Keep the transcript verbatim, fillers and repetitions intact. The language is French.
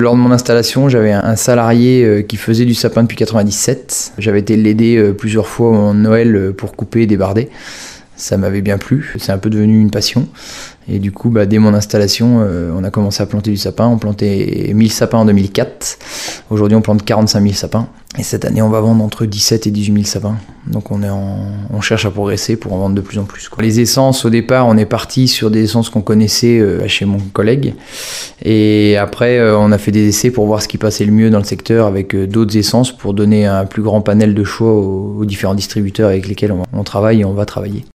Lors de mon installation, j'avais un salarié qui faisait du sapin depuis quatre-vingt-dix-sept. J'avais été l'aider plusieurs fois en Noël pour couper et débarder. Ça m'avait bien plu, c'est un peu devenu une passion. Et du coup, bah, dès mon installation, euh, on a commencé à planter du sapin. On plantait mille sapins en deux mille quatre. Aujourd'hui, on plante quarante-cinq mille sapins. Et cette année, on va vendre entre dix-sept et dix-huit mille sapins. Donc on, est en... on cherche à progresser pour en vendre de plus en plus, quoi. Les essences, au départ, on est parti sur des essences qu'on connaissait euh, chez mon collègue. Et après, euh, on a fait des essais pour voir ce qui passait le mieux dans le secteur avec euh, d'autres essences pour donner un plus grand panel de choix aux, aux différents distributeurs avec lesquels on, on travaille et on va travailler.